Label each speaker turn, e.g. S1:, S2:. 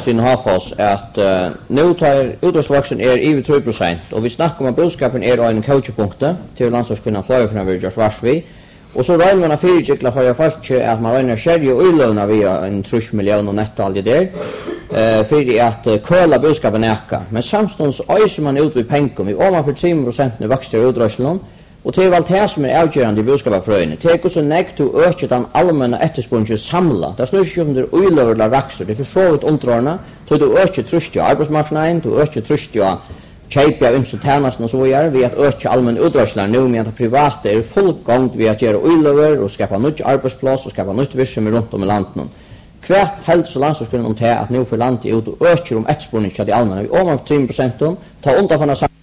S1: sin Hafos att nu tar utrustningsvuxen över 3% och vi snackar om att budskapen en coachpunkt till landslagskvinnan förra för vi just varsvi och så räknar man att fyrjekla för jag fast att man räknar skedje och illöna via en 3 miljoner netto all det där för att kolla budskapen näka men samstånds öser man ut vid pengar vi ovanför 3% nu växer utrustningen och det är väl det som är avgörande i budskapafröjning. Det är så nekt att öka den allmänna efterspåringen samla. Det snurrar sig om det oilövliga växter. Det är för så vitt omtrarna. Till du ökar tröst i arbetsmarknaden, du ökar tröst i köpa ömse tjänsten och så vidare. Vi att öka allmän utrustning nu med att privata är full gång vid att göra oilöver och skapa nytt arbetsplats och skapa nytt virksomhet runt om i landet. Kvärt helt så landslagskunnen om det att nu för landet är ut och ökar efterspåringen till det allmänna. Vi ovanför 3% ta undan från